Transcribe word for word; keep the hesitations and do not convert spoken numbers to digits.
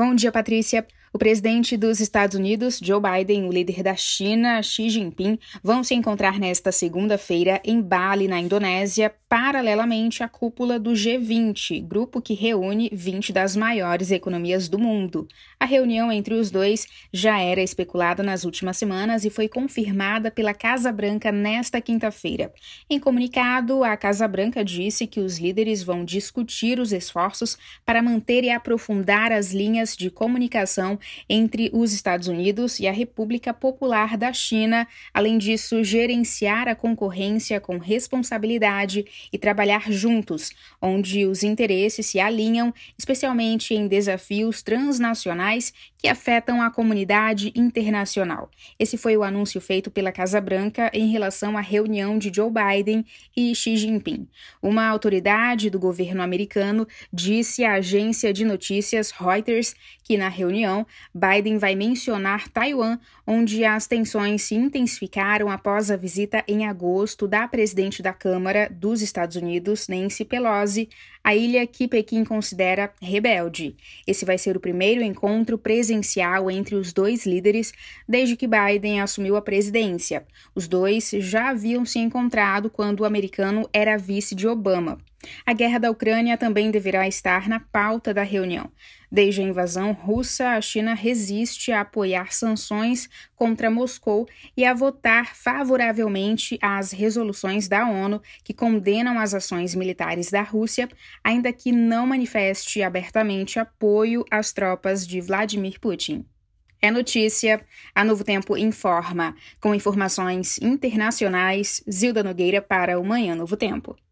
Bom dia, Patrícia. O presidente dos Estados Unidos, Joe Biden, e o líder da China, Xi Jinping, vão se encontrar nesta segunda-feira em Bali, na Indonésia, paralelamente à cúpula do G vinte, grupo que reúne vinte das maiores economias do mundo. A reunião entre os dois já era especulada nas últimas semanas e foi confirmada pela Casa Branca nesta quinta-feira. Em comunicado, a Casa Branca disse que os líderes vão discutir os esforços para manter e aprofundar as linhas de comunicação entre os Estados Unidos e a República Popular da China, além disso, gerenciar a concorrência com responsabilidade e trabalhar juntos, onde os interesses se alinham, especialmente em desafios transnacionais que afetam a comunidade internacional. Esse foi o anúncio feito pela Casa Branca em relação à reunião de Joe Biden e Xi Jinping. Uma autoridade do governo americano disse à agência de notícias Reuters que na reunião Biden vai mencionar Taiwan, onde as tensões se intensificaram após a visita em agosto da presidente da Câmara dos Estados Unidos, Nancy Pelosi, à ilha que Pequim considera rebelde. Esse vai ser o primeiro encontro presencial entre os dois líderes desde que Biden assumiu a presidência. Os dois já haviam se encontrado quando o americano era vice de Obama. A guerra da Ucrânia também deverá estar na pauta da reunião. Desde a invasão russa, a China resiste a apoiar sanções contra Moscou e a votar favoravelmente às resoluções da ONU que condenam as ações militares da Rússia, ainda que não manifeste abertamente apoio às tropas de Vladimir Putin. É notícia, a Novo Tempo informa. Com informações internacionais, Zilda Nogueira para o Manhã Novo Tempo.